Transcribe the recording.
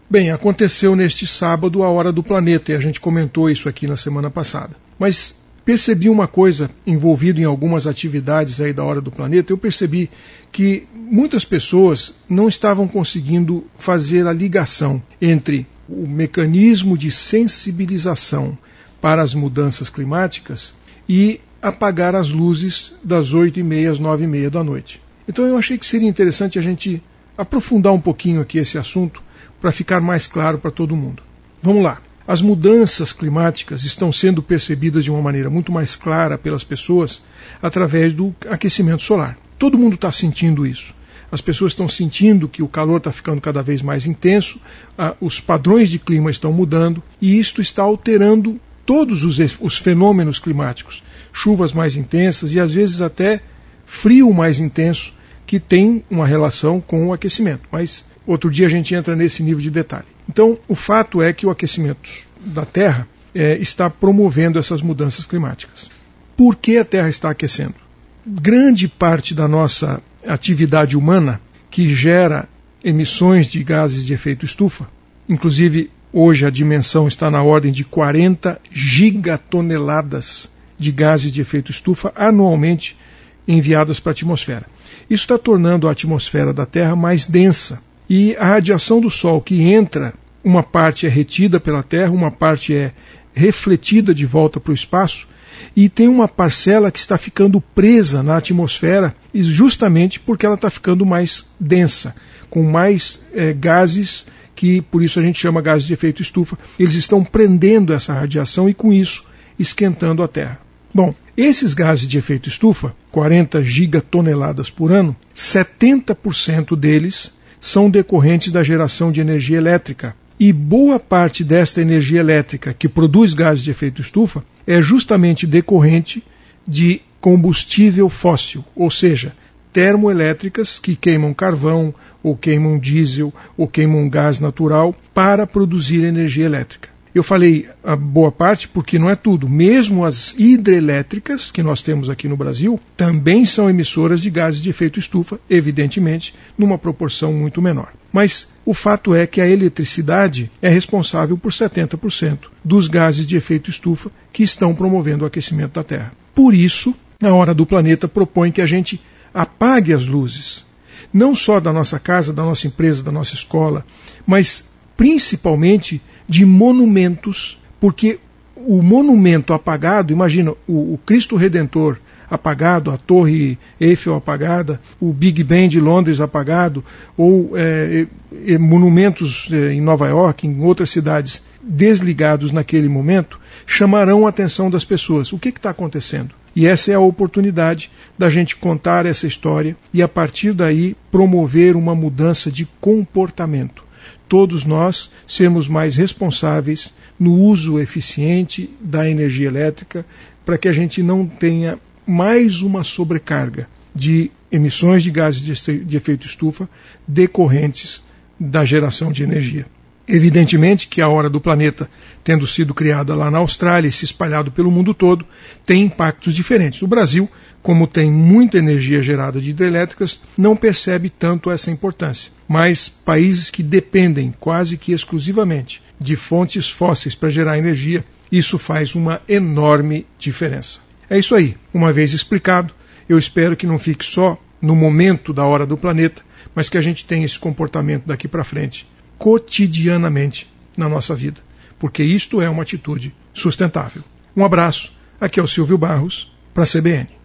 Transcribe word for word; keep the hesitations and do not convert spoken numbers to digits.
Bem, aconteceu neste sábado a Hora do Planeta, e a gente comentou isso aqui na semana passada. Mas percebi uma coisa, envolvido em algumas atividades aí da Hora do Planeta, eu percebi que muitas pessoas não estavam conseguindo fazer a ligação entre o mecanismo de sensibilização para as mudanças climáticas e apagar as luzes das oito e meia às nove e meia da noite. Então eu achei que seria interessante a gente aprofundar um pouquinho aqui esse assunto para ficar mais claro para todo mundo. Vamos lá. As mudanças climáticas estão sendo percebidas de uma maneira muito mais clara pelas pessoas através do aquecimento solar. Todo mundo está sentindo isso. As pessoas estão sentindo que o calor está ficando cada vez mais intenso, ah, os padrões de clima estão mudando e isto está alterando todos os, os fenômenos climáticos. Chuvas mais intensas e às vezes até frio mais intenso, que tem uma relação com o aquecimento. Mas outro dia a gente entra nesse nível de detalhe. Então, o fato é que o aquecimento da Terra é, está promovendo essas mudanças climáticas. Por que a Terra está aquecendo? Grande parte da nossa atividade humana, que gera emissões de gases de efeito estufa, inclusive hoje a dimensão está na ordem de quarenta gigatoneladas de gases de efeito estufa anualmente enviadas para a atmosfera. Isso está tornando a atmosfera da Terra mais densa. E a radiação do Sol que entra, uma parte é retida pela Terra, uma parte é refletida de volta para o espaço, e tem uma parcela que está ficando presa na atmosfera, justamente porque ela está ficando mais densa, com mais é, gases, que por isso a gente chama gases de efeito estufa. Eles estão prendendo essa radiação e com isso esquentando a Terra. Bom, esses gases de efeito estufa, quarenta gigatoneladas por ano, setenta por cento deles são decorrentes da geração de energia elétrica. E boa parte desta energia elétrica que produz gases de efeito estufa é justamente decorrente de combustível fóssil, ou seja, termoelétricas que queimam carvão, ou queimam diesel, ou queimam gás natural para produzir energia elétrica. Eu falei a boa parte porque não é tudo. Mesmo as hidrelétricas que nós temos aqui no Brasil também são emissoras de gases de efeito estufa, evidentemente, numa proporção muito menor. Mas o fato é que a eletricidade é responsável por setenta por cento dos gases de efeito estufa que estão promovendo o aquecimento da Terra. Por isso, a Hora do Planeta propõe que a gente apague as luzes, não só da nossa casa, da nossa empresa, da nossa escola, mas principalmente de monumentos, porque o monumento apagado, imagina o, o Cristo Redentor apagado, a Torre Eiffel apagada, o Big Ben de Londres apagado, ou é, é, monumentos é, em Nova York, em outras cidades desligados naquele momento, chamarão a atenção das pessoas. O que está acontecendo? E essa é a oportunidade da gente contar essa história e, a partir daí, promover uma mudança de comportamento. Todos nós sermos mais responsáveis no uso eficiente da energia elétrica para que a gente não tenha mais uma sobrecarga de emissões de gases de efeito estufa decorrentes da geração de energia. Evidentemente que a Hora do Planeta, tendo sido criada lá na Austrália e se espalhado pelo mundo todo, tem impactos diferentes. O Brasil, como tem muita energia gerada de hidrelétricas, não percebe tanto essa importância. Mas países que dependem quase que exclusivamente de fontes fósseis para gerar energia, isso faz uma enorme diferença. É isso aí. Uma vez explicado, eu espero que não fique só no momento da Hora do Planeta, mas que a gente tenha esse comportamento daqui para frente, cotidianamente na nossa vida, porque isto é uma atitude sustentável. Um abraço, aqui é o Silvio Barros, para a C B N.